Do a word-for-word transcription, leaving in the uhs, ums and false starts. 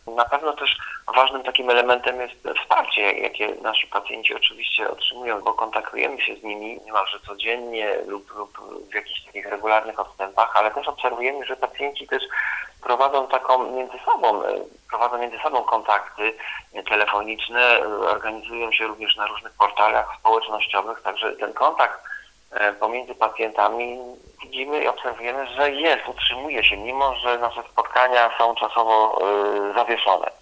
Na pewno też ważnym takim elementem jest wsparcie, jakie nasi pacjenci oczywiście otrzymują, bo kontaktujemy się z nimi niemalże codziennie lub, lub w jakichś takich regularnych odstępach, ale też obserwujemy, że pacjenci też prowadzą taką między sobą, prowadzą między sobą kontakty telefoniczne, organizują się również na różnych portalach społecznościowych, także ten kontakt pomiędzy pacjentami widzimy i obserwujemy, że jest, utrzymuje się, mimo że nasze spotkania są czasowo zawieszone.